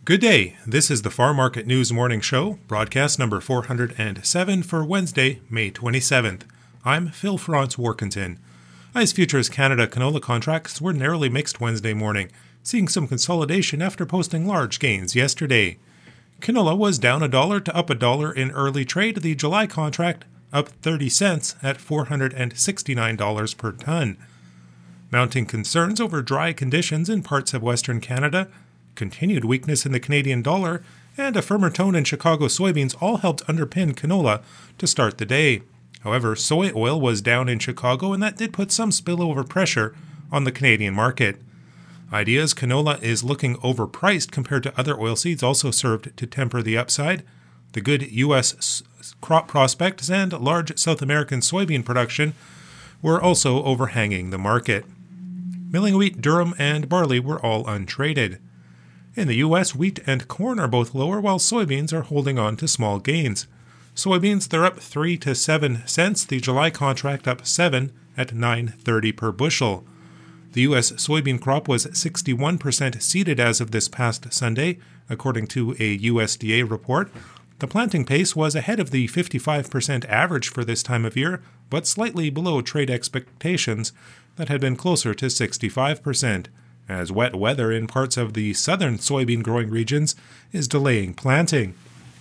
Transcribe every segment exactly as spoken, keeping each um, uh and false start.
Good day. This is the Farm Market News Morning Show, broadcast number four hundred seven for Wednesday, May twenty-seventh. I'm Phil Franz Warkentin. ICE Futures Canada canola contracts were narrowly mixed Wednesday morning, seeing some consolidation after posting large gains yesterday. Canola was down a dollar to up a dollar in early trade. The July contract up thirty cents at four hundred sixty-nine dollars per ton. Mounting concerns over dry conditions in parts of Western Canada, continued weakness in the Canadian dollar, and a firmer tone in Chicago soybeans all helped underpin canola to start the day. However, soy oil was down in Chicago, and that did put some spillover pressure on the Canadian market. Idea's canola is looking overpriced compared to other oilseeds, also served to temper the upside. The good U S crop prospects and large South American soybean production were also overhanging the market. Milling wheat, durum, and barley were all untraded. In the U S, wheat and corn are both lower, while soybeans are holding on to small gains. Soybeans, they're up three to seven cents. The July contract up seven at nine thirty per bushel. The U S soybean crop was sixty-one percent seeded as of this past Sunday, according to a U S D A report. The planting pace was ahead of the fifty-five percent average for this time of year, but slightly below trade expectations that had been closer to sixty-five percent. As wet weather in parts of the southern soybean growing regions is delaying planting.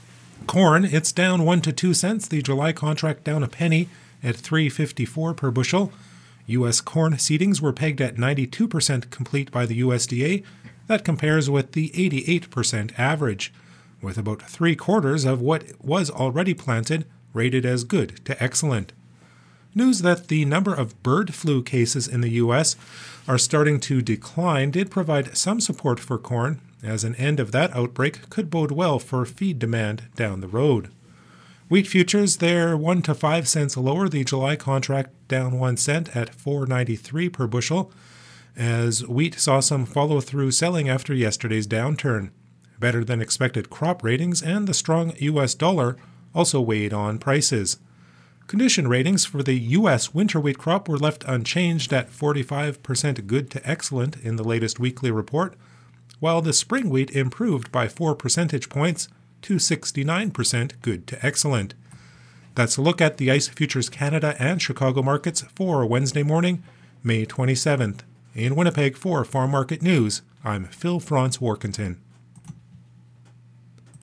Corn, it's down one to two cents. The July contract down a penny at three fifty-four per bushel. U S corn seedings were pegged at ninety-two percent complete by the U S D A. That compares with the eighty-eight percent average, with about three quarters of what was already planted rated as good to excellent. News that the number of bird flu cases in the U S are starting to decline did provide some support for corn, as an end of that outbreak could bode well for feed demand down the road. Wheat futures, they're one to five cents lower. The July contract down one cent at four ninety-three per bushel, as wheat saw some follow-through selling after yesterday's downturn. Better than expected crop ratings and the strong U S dollar also weighed on prices. Condition ratings for the U S winter wheat crop were left unchanged at forty-five percent good to excellent in the latest weekly report, while the spring wheat improved by four percentage points to sixty-nine percent good to excellent. That's a look at the ICE Futures Canada and Chicago markets for Wednesday morning, May twenty-seventh. In Winnipeg for Farm Market News, I'm Phil Franz Warkentin.